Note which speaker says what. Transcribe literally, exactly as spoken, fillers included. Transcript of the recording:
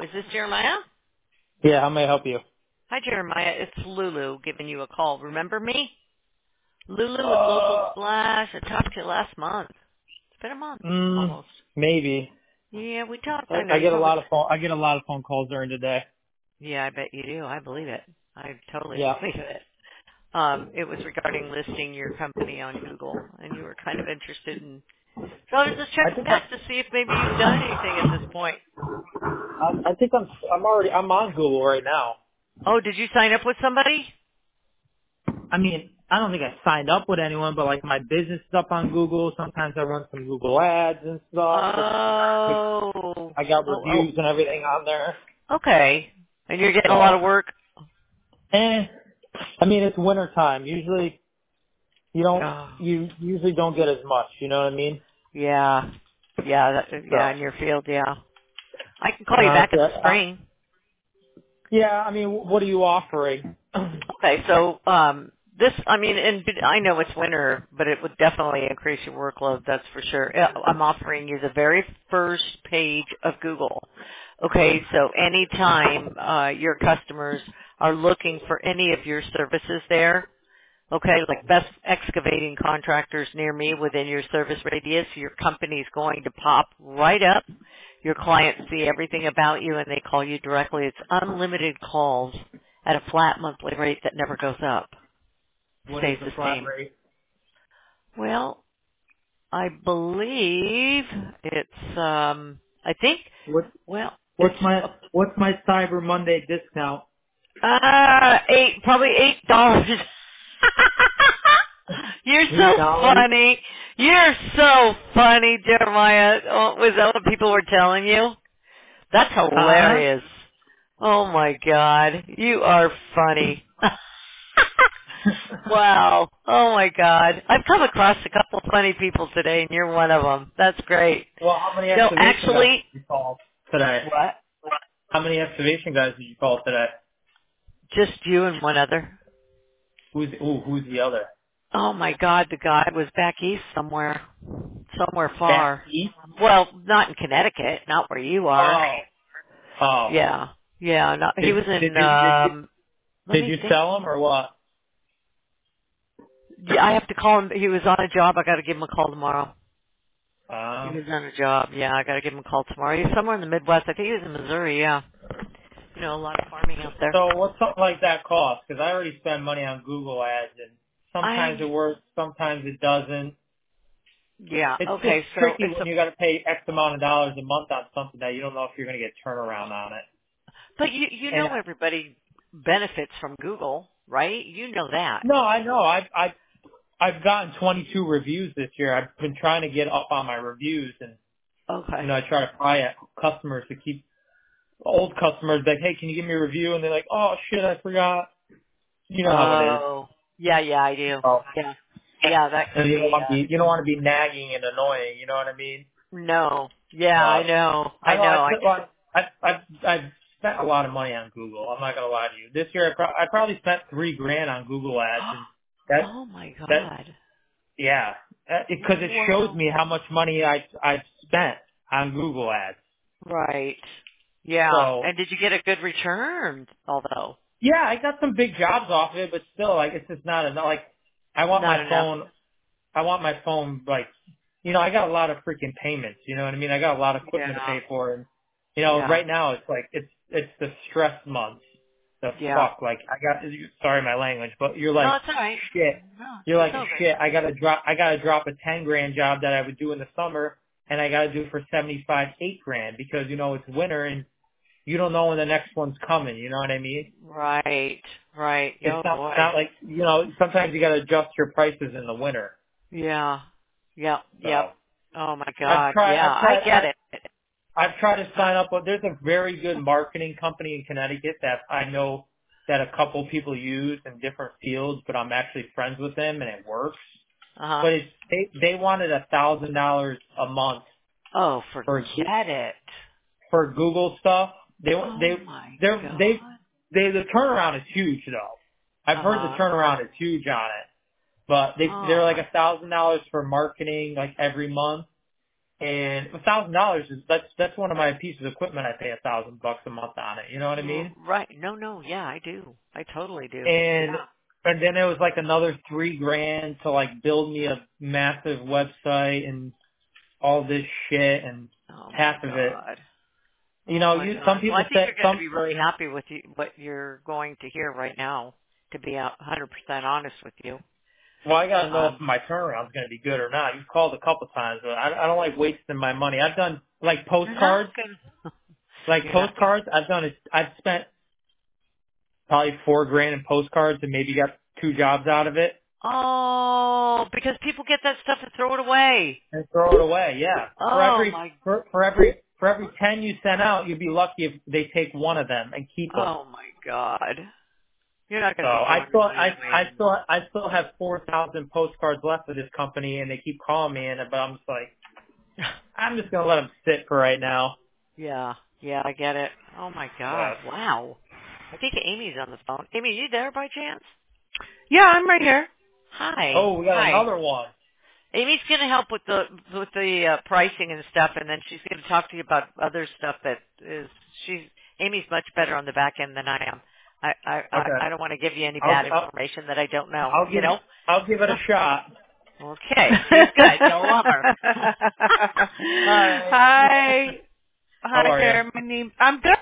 Speaker 1: Is this Jeremiah?
Speaker 2: Yeah, how may I help you?
Speaker 1: Hi, Jeremiah. It's Lulu giving you a call. Remember me? Lulu with Local
Speaker 2: Uh,
Speaker 1: Splash. I talked to you last month. It's been a month,
Speaker 2: mm,
Speaker 1: almost.
Speaker 2: maybe.
Speaker 1: Yeah, we talked.
Speaker 2: I,
Speaker 1: I know
Speaker 2: I
Speaker 1: you
Speaker 2: get a
Speaker 1: probably.
Speaker 2: lot of phone. I get a lot of phone calls during the day.
Speaker 1: Yeah, I bet you do. I believe it. I totally
Speaker 2: Yeah.
Speaker 1: believe it. Um, it was regarding listing your company on Google, and you were kind of interested in. So I was just
Speaker 2: I
Speaker 1: checking
Speaker 2: think
Speaker 1: back to see if maybe you've done anything at this point.
Speaker 2: I'm. I, I think I'm. I'm already. I'm on Google right now.
Speaker 1: Oh, did you sign up with somebody?
Speaker 2: I mean, I don't think I signed up with anyone, but like my business is up on Google. Sometimes I run some Google ads and stuff. It's,
Speaker 1: Oh,
Speaker 2: I got
Speaker 1: oh, oh.
Speaker 2: reviews and everything on there.
Speaker 1: Okay. And you're getting a lot
Speaker 2: So,
Speaker 1: of work?
Speaker 2: eh. I mean, it's winter time. Usually, you don't.
Speaker 1: Oh,
Speaker 2: You usually don't get as much. You know what I mean?
Speaker 1: yeah. Yeah, that, yeah,
Speaker 2: So,
Speaker 1: in your field, yeah. I can call
Speaker 2: and
Speaker 1: you back
Speaker 2: honestly,
Speaker 1: in
Speaker 2: I,
Speaker 1: the
Speaker 2: I,
Speaker 1: spring.
Speaker 2: yeah. I mean, what are you offering?
Speaker 1: Okay, so um this, I mean, and I know it's winter, but it would definitely increase your workload, that's for sure. Yeah, I'm offering you the very first page of Google. Okay, so anytime uh, your customers are looking for any of your services there, okay, like best excavating contractors near me within your service radius, your company's going to pop right up. Your clients see everything about you and they call you directly. It's unlimited calls at a flat monthly rate that never goes up.
Speaker 2: What is
Speaker 1: Stays
Speaker 2: the
Speaker 1: the
Speaker 2: flat
Speaker 1: same.
Speaker 2: rate?
Speaker 1: Well, I believe it's um I think
Speaker 2: What
Speaker 1: well, it's
Speaker 2: what's my what's my Cyber Monday discount?
Speaker 1: Uh, eight, probably eight dollars. You're
Speaker 2: Eight
Speaker 1: so
Speaker 2: dollars?
Speaker 1: funny. You're so funny, Jeremiah. Oh, was that what people were telling you? That's
Speaker 2: Huh?
Speaker 1: hilarious. Oh my God, you are funny. Wow. Oh my God. I've come across a couple funny people today, and you're one of them. That's great.
Speaker 2: Well, how many
Speaker 1: No,
Speaker 2: excavation guys
Speaker 1: actually,
Speaker 2: did you call today?
Speaker 1: what?
Speaker 2: How many excavation guys did you call today?
Speaker 1: Just you and one other.
Speaker 2: Who's ooh, who's the other?
Speaker 1: Oh my God, the guy was back east somewhere, somewhere
Speaker 2: Back
Speaker 1: far.
Speaker 2: east?
Speaker 1: Well, not in Connecticut, not where you are.
Speaker 2: Oh. Oh.
Speaker 1: Yeah, yeah. Not, he
Speaker 2: Did
Speaker 1: was
Speaker 2: did
Speaker 1: in.
Speaker 2: you did you
Speaker 1: um Let
Speaker 2: did
Speaker 1: me
Speaker 2: you
Speaker 1: think.
Speaker 2: sell them or what?
Speaker 1: Yeah, I have to call him. He was on a job. I got to give him a call tomorrow. He
Speaker 2: Uh,
Speaker 1: was on a job. Yeah, I got to give him a call tomorrow. He's somewhere in the Midwest. I think he was in Missouri. Yeah, you know, a lot of farming out there.
Speaker 2: so what's something like that cost? Because I already spend money on Google ads, and sometimes it
Speaker 1: I
Speaker 2: works, sometimes it doesn't.
Speaker 1: yeah.
Speaker 2: It's it's
Speaker 1: Okay, so
Speaker 2: tricky
Speaker 1: it's
Speaker 2: when
Speaker 1: a,
Speaker 2: you got to pay X amount of dollars a month on something that you don't know if you're going to get turnaround on it.
Speaker 1: but you you
Speaker 2: And
Speaker 1: know everybody benefits from Google, right? You know that.
Speaker 2: no, I know I've I've I've gotten twenty-two reviews this year. I've been trying to get up on my reviews, and you
Speaker 1: Okay.
Speaker 2: know I try to pry at customers to keep old customers like, hey, can you give me a review? And they're like, oh shit, I forgot. You know how it is.
Speaker 1: Oh, yeah, yeah, I do.
Speaker 2: So,
Speaker 1: Yeah, yeah, that
Speaker 2: and
Speaker 1: can
Speaker 2: you don't
Speaker 1: be.
Speaker 2: want to
Speaker 1: uh
Speaker 2: be you don't want to be nagging and annoying. You know what I mean?
Speaker 1: No, yeah, I
Speaker 2: Uh,
Speaker 1: know,
Speaker 2: I
Speaker 1: I
Speaker 2: know I
Speaker 1: know. I
Speaker 2: spent like I I I spent a lot of money on Google. I'm not gonna lie to you. This year I, pro- I probably spent three grand on Google ads, and that
Speaker 1: oh my
Speaker 2: that
Speaker 1: God!
Speaker 2: yeah, because it, 'cause it shows
Speaker 1: Wow.
Speaker 2: me how much money I I've spent on Google ads.
Speaker 1: Right. Yeah.
Speaker 2: So
Speaker 1: And did you get a good return? Although
Speaker 2: yeah, I got some big jobs off of it, but still, like it's just not enough. Like I want
Speaker 1: not
Speaker 2: my
Speaker 1: enough.
Speaker 2: phone. I want my phone like, you know, I got a lot of freaking payments. You know what I mean? I got a lot of equipment to
Speaker 1: Yeah.
Speaker 2: pay for, and you know,
Speaker 1: Yeah.
Speaker 2: right now it's like it's it's the stress months. The
Speaker 1: Yeah.
Speaker 2: fuck, like I got. Sorry, my language, but you're
Speaker 1: No,
Speaker 2: like
Speaker 1: it's all right.
Speaker 2: shit.
Speaker 1: No,
Speaker 2: You're
Speaker 1: it's
Speaker 2: like
Speaker 1: all good.
Speaker 2: shit. I gotta drop. I gotta drop a ten grand job that I would do in the summer, and I gotta do it for seventy five, eight grand because you know it's winter and you don't know when the next one's coming. You know what I mean?
Speaker 1: Right. Right.
Speaker 2: It's
Speaker 1: Oh
Speaker 2: not
Speaker 1: boy.
Speaker 2: not like you know. Sometimes you gotta adjust your prices in the winter.
Speaker 1: Yeah. Yep. Yep.
Speaker 2: So.
Speaker 1: Oh my
Speaker 2: I've
Speaker 1: God.
Speaker 2: tried.
Speaker 1: Yeah,
Speaker 2: I've
Speaker 1: I
Speaker 2: tried.
Speaker 1: get
Speaker 2: I,
Speaker 1: it.
Speaker 2: I've tried to sign up. But there's a very good marketing company in Connecticut that I know that a couple people use in different fields. But I'm actually friends with them, and it works.
Speaker 1: Uh huh.
Speaker 2: But it's they they wanted a thousand dollars a month
Speaker 1: Oh,
Speaker 2: for
Speaker 1: forget it.
Speaker 2: for Google stuff. They
Speaker 1: Oh
Speaker 2: they
Speaker 1: my
Speaker 2: they they
Speaker 1: God.
Speaker 2: they the turnaround is huge though. I've
Speaker 1: Uh
Speaker 2: heard the
Speaker 1: huh.
Speaker 2: turnaround is huge on it. But they they're
Speaker 1: Oh
Speaker 2: like
Speaker 1: my.
Speaker 2: a thousand dollars for marketing like every month. And a thousand dollars is that's that's one of my pieces of equipment. I pay a thousand bucks a month on it. You know what I
Speaker 1: R-
Speaker 2: mean?
Speaker 1: Right. No, no. Yeah, I do. I totally do.
Speaker 2: And and then it was like another three grand to like build me a massive website and all this shit, and
Speaker 1: Oh my
Speaker 2: half of it.
Speaker 1: God.
Speaker 2: You
Speaker 1: Oh
Speaker 2: know,
Speaker 1: my
Speaker 2: you some
Speaker 1: God. Well, I
Speaker 2: people
Speaker 1: think
Speaker 2: say
Speaker 1: you're going to
Speaker 2: some.
Speaker 1: be really happy with you, what you're going to hear right now, to be a hundred percent honest with you.
Speaker 2: Well, I gotta know if
Speaker 1: Um,
Speaker 2: my turnaround's gonna be good or not. You've called a couple times, but I, I don't like wasting my money. I've done like
Speaker 1: you're not
Speaker 2: postcards,
Speaker 1: going to,
Speaker 2: like
Speaker 1: you're not going to.
Speaker 2: postcards. I've done it. I've spent probably four grand in postcards and maybe got two jobs out of it.
Speaker 1: Oh, because people get that stuff and throw it away.
Speaker 2: And throw it away. Yeah. For
Speaker 1: Oh
Speaker 2: every
Speaker 1: my,
Speaker 2: for, for every for every ten you send out, you'd be lucky if they take one of them and keep them.
Speaker 1: oh my God. You're not
Speaker 2: So
Speaker 1: going to be
Speaker 2: I
Speaker 1: throwing
Speaker 2: still
Speaker 1: your money
Speaker 2: I
Speaker 1: away
Speaker 2: I still
Speaker 1: anymore.
Speaker 2: I still have four thousand postcards left of this company, and they keep calling me, and but I'm just like I'm just gonna let them sit for right now.
Speaker 1: Yeah, yeah, I get it. Oh my God.
Speaker 2: But
Speaker 1: Wow. I think Amy's on the phone. Amy, you there by chance?
Speaker 3: Yeah, I'm right here.
Speaker 1: Hi.
Speaker 2: oh, we got
Speaker 1: Hi.
Speaker 2: another one.
Speaker 1: Amy's going to help with the with the uh, pricing and stuff, and then she's going to talk to you about other stuff that is. She's Amy's much better on the back end than I am. I I I
Speaker 2: Okay,
Speaker 1: I don't want to give you any
Speaker 2: I'll
Speaker 1: bad
Speaker 2: I'll,
Speaker 1: information that I don't know.
Speaker 2: I'll
Speaker 1: You
Speaker 2: give
Speaker 1: know.
Speaker 2: I'll give it a shot.
Speaker 1: Okay, she's good. You'll love her.
Speaker 2: Hi.
Speaker 3: Hi.
Speaker 2: How
Speaker 3: Hi
Speaker 2: are you?
Speaker 3: there. My name I'm good.